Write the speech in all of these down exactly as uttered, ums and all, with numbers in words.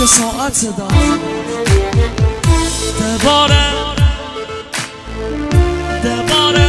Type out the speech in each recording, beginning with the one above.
که ساعت داد دوباره دوباره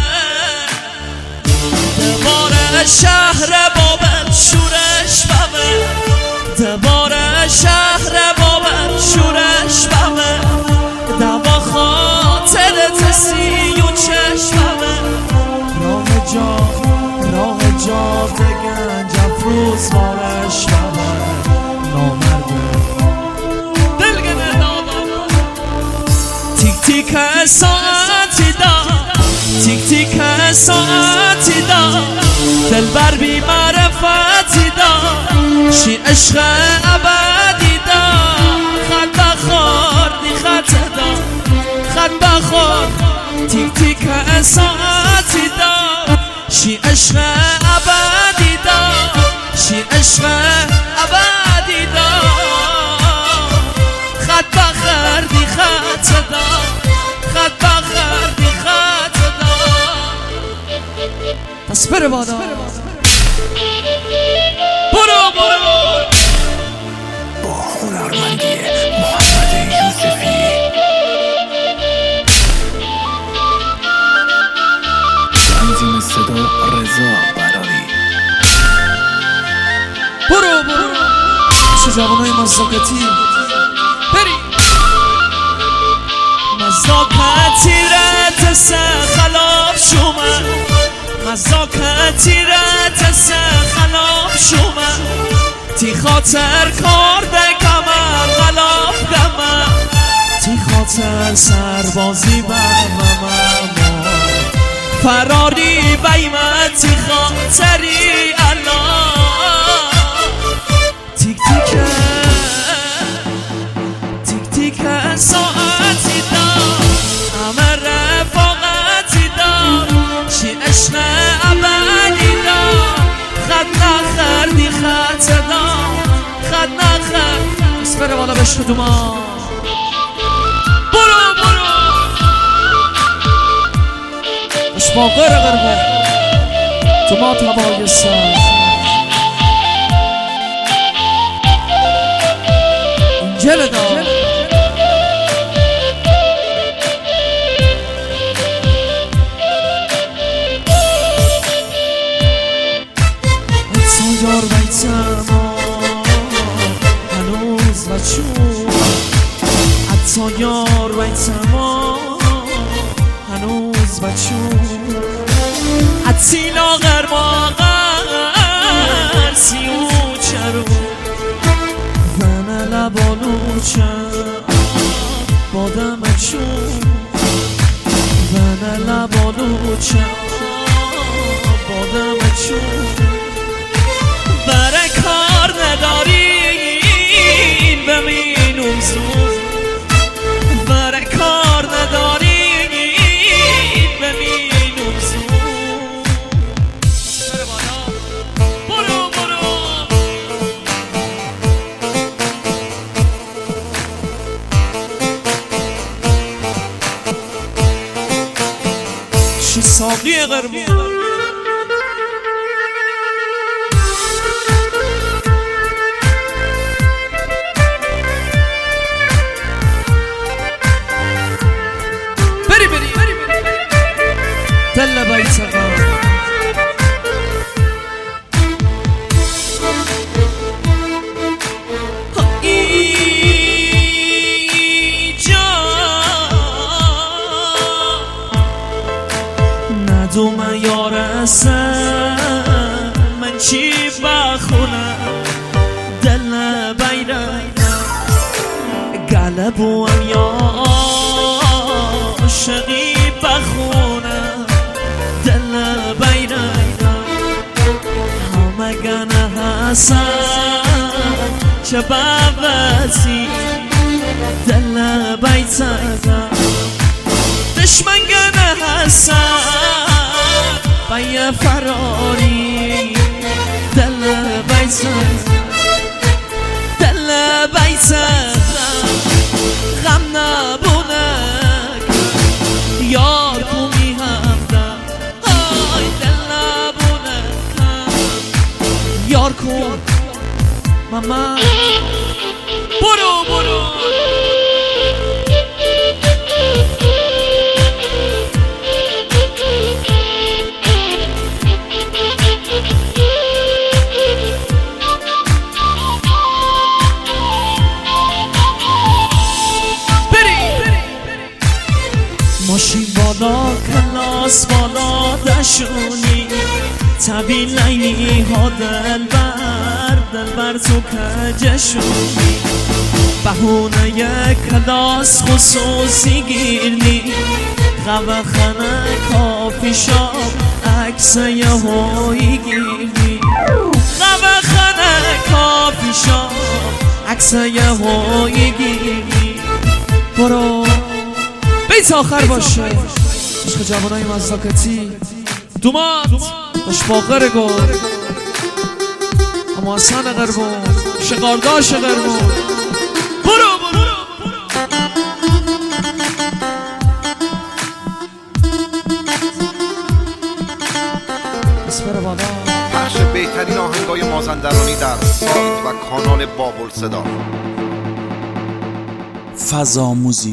دوباره شهر بابل شورش بمه دوباره شهر بابل شورش بمه دوا خاطرت سی و چشممه راه جا راه جا گنج افروز بارش بمه نامرده دلگنه دادا تیک تیک ساعتی داد تیک تیک ساعتی داد دل بر بی معرفتی داد شی عشق ابدی داد خط بخور دی خط داد خط بخور تیک تیک ساعتی داد شی عشق ابدی داد شی عشق ابدی داد خط بخور دی خط داد خط بخور دی خط داد پس بره بادا برو برو با هنرمندی محمد یوسفی تنظیم صدا رضا براری برو برو چه جوانای مزاقتی بری مزاقتی رت سه خلاف شومه مزاقتی رت سه خلاف شومه تی خاطر کار ده کمر غلاف دمه تی خاطر سربازی برممم فراری بیمت تی خاطری الله تیک تیک تیک تیک ساعتی دار همه رفاقتی دار شی عشق ابدی دار خط نخردی خط دار خط نخرد بس بره بالا بشت دوما برو برو بس با غیر غربه دوما تبای سر اینجل دار یار بیتم هنوز بچون حتی یار بیتم هنوز بچون حتی لاغر ماغر سیو چرو ونه لبالو چم بادم چون ونه لبالو چم بادم چون برای کار ندارین بمینم زود برای کار ندارین بمینم زود برو بالا برو برو شی ساقی قرمون دل بیتقا اینجا ندوم یارسم من چی بخونم دل بیرم قلبو هم یا عاشقی بخونم دل بیرم همه گنه حسن چه بابسی دل بیتم دشمن گنه حسن بای فراری دل بیتم دل بیتم غم نبونک یار کومی همدم آی دل نبونک یار کن ماما کلاس بالا دشونی طبیل لیلی ها دلبر دلبر تو کجشونی بهونه یک کلاس خصوصی گیرنی قوه خانه کافی شاب عکس یه هایی گیرنی قوه خانه کافی شاب عکس یه هایی گیرنی برو بیت آخر باشه عشق جوانای مزاکتی دومات داشت باقر گل اما حسن قربون شقارداش قربون برو برو اسپر بالا پخش بهترین آهنگای مازندرانی در سایت و کانال بابل صدا. فضا موزیک